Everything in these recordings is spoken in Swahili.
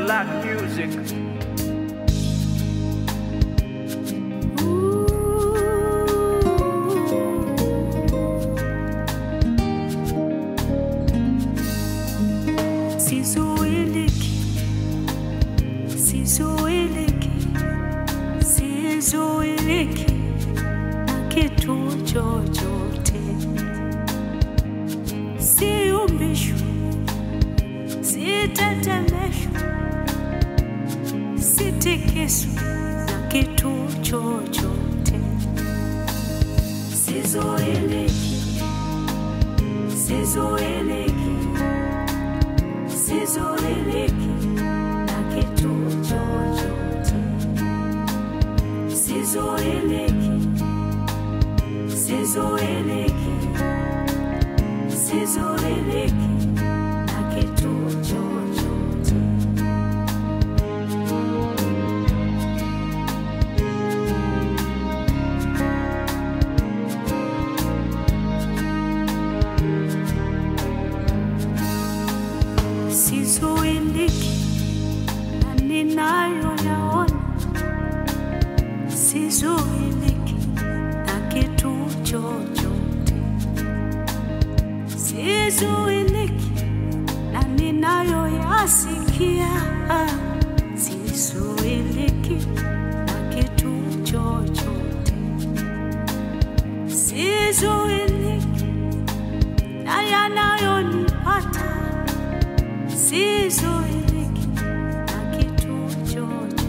like music. Sizuiliki na kitu chochote, siumbishwi, sitetemeshwi, sitikiswi na kitu chochote. Sizuiliki, sizuiliki, sizuiliki na kitu chochote. Sizuiliki, sizuiliki, sizuiliki na kitu chochote. Sizuiliki na ninayoyaona, sizuiliki na kitu chochote, sizuiliki na ninayoyasikia, sizuiliki na kitu chochote, sizuiliki na yanayonipata, sizuiliki na kitu chochote.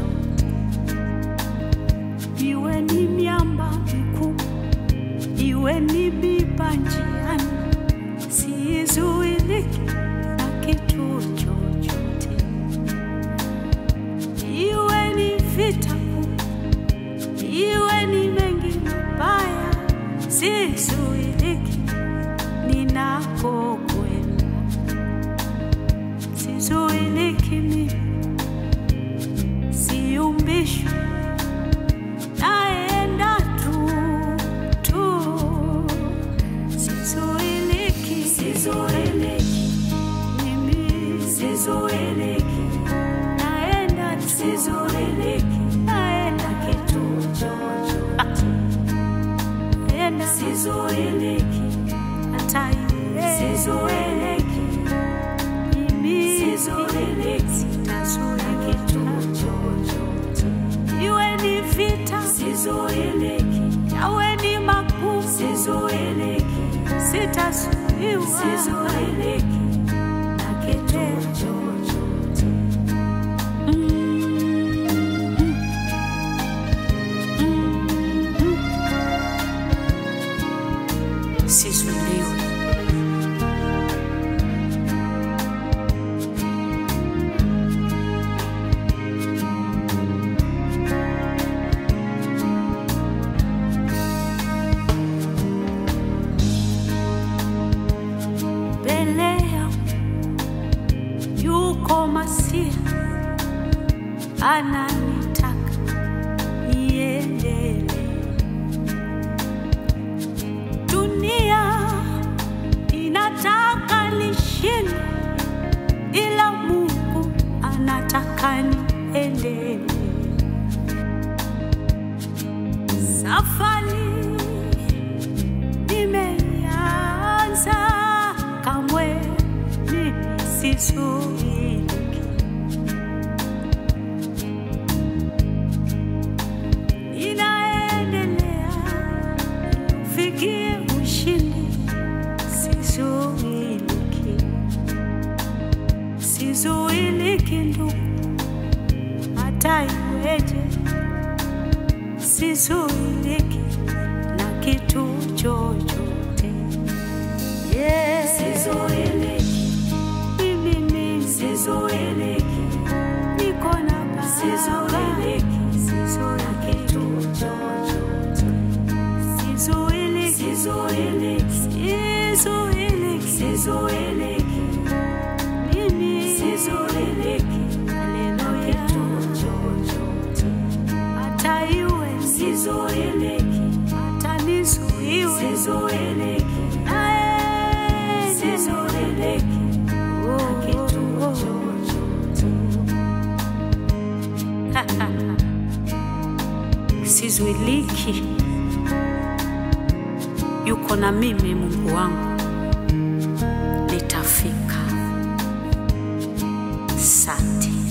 Iwe ni miamba mikubwa, iwe ni miba njiani, sizuiliki na kitu chochote. Iwe ni vita kubwa, iwe ni mengi mabaya, sizuiliki ninakokwenda, sizuiliki mimi, siumbishwi, naenda tu. Sizuiliki, sizuiliki mimi, sizuiliki, naenda tu. Sizuiliki, naenda kitu chochote, naenda. Sizuiliki hata ile, sizuiliki mimi, sizuiliki, sitazuia kitu chochote. Iwe ni vita, sizuiliki, yawe ni magumu, sizuiliki, sitazuiwa, sizuiliki na kitu chochote. Sizuiliwi. Yuko Masia ananitaka niendelee. Dunia inataka nishinde, ila Mungu anataka niendelee. Safari nimeanza, kamwe sizuiliki. Ninaendelea kufikia ushindi, sizuiliki, sizuiliki ndugu, hata iweje, sizuiliki na kitu chochote. Yeah. Sizuiliki, sizuiliki, niko na baba, sizuiliki, sizuiliki kitu chochote, sizuiliki, sizuiliki, sizuiliki, sizuiliki mimi, sizuiliki, haleluya, kitu chochote, hata iwe, sizuiliki, hata nizuiwe, sizuiliki, sizuiliki kitu chochote. Sizuiliki, yuko na mimi Mungu wangu, nitafika. Asante.